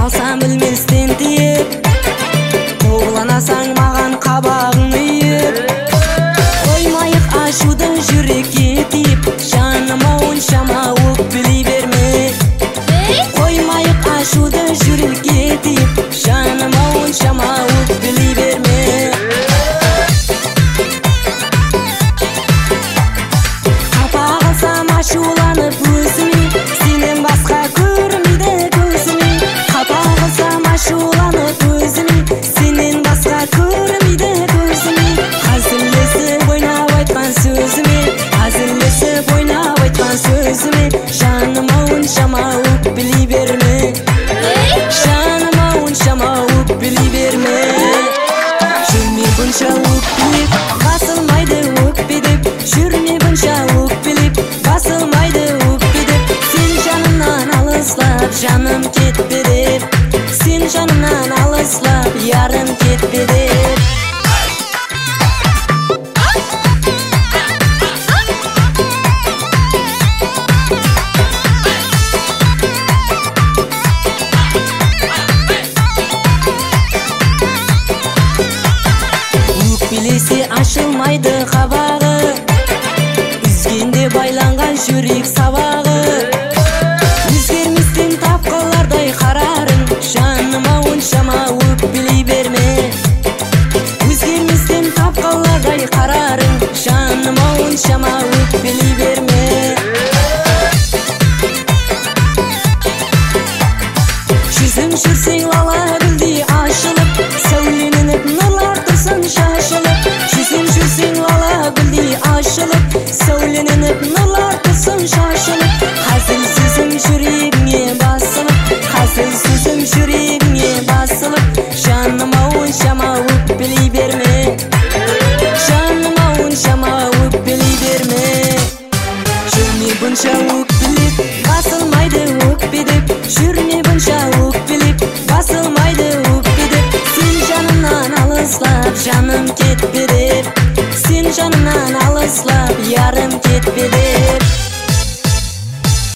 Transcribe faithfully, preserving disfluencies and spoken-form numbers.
алсам білместен тиіп, қоғланасаң маған қабағың үйіп. Қоймайық ашуды жүрекке тиіп, жаныма оншама өкпелей берме. Қоймайық ашуды жүрекке тиіп, жаныма оншама өкпелей берме. Қапа қалсам ашуланып өзіме, сенен басқа көрмейді көзіме. Қапа қалсам ашуланып өзіме, сенен басқа көрмейді көзіме. Әзілдесіп ойнап айтқан сөзіме, әзілдесіп ойнап айтқан сөзіме, жаныма оншама өкпелей берме. Жаныма оншама өкпелей берме. Жүрме бұнша өкпелеп, басылмайды өкпедеп. Жүрме бұнша өкпелеп, басылмайды өкпедеп. Сен жанымнан алыслап, жаным кетпе деп. Сен жанымнан алыслап, ярым кетпе деп. Өкпелесе ашылмайды қабағы, үзгенде байланған жүрек сабағы. Өзгерместен тапқылардай қарарың, жаныма оншама өкпелей берме. Өзгерместен тапқылардай қарарың, жаныма оншама өкпелей берме. Жүзің жүрсең лала гүлдей ашылып, сәуленініп нұрлар тұрсын шашылып. Жүзің жүрсең лала гүлдей ашылып, сәуленініп нұрлар тұрсын шашылып. Қазір сөзім жүрегіңе басылып, қазір сөзім жүрегіңе басылып, жаныма оншама өкпелей берме. Жаныма оншама өкпелей берме. Жүрме бұнша өкпелеп, басылмайды өкпедеп. Жүрме бұнша өкпелеп, басылмайды өкпедеп. Сен жанымнан алыслап, жаным кетпе деп. Сен жанымнан алыслап, ярым кетпе деп.